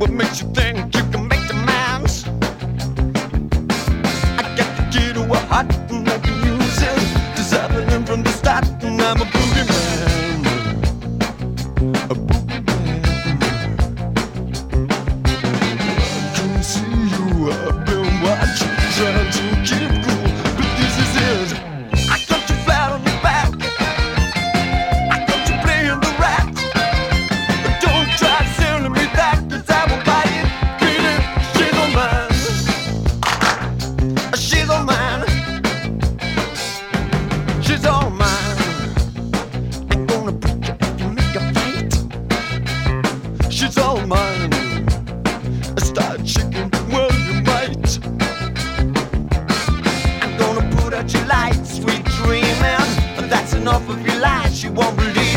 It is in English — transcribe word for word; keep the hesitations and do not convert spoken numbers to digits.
What makes you think you can make demands? I got the key to a heart and I can use it. Deserving him from the start, and I'm a booty man. A booty man. I can see you, I've been watching, trying to keep cool, but this is it. I got you flat on your back. I got you playing the rat. But don't try selling me that, 'cause I will buy it. Baby, she's all mine. She's all mine. She's all mine. I'm gonna break you if you make a fight. She's all mine. Star chicken, well you might. I'm gonna put out your light, sweet dreaming. That's enough of your lies, she won't believe.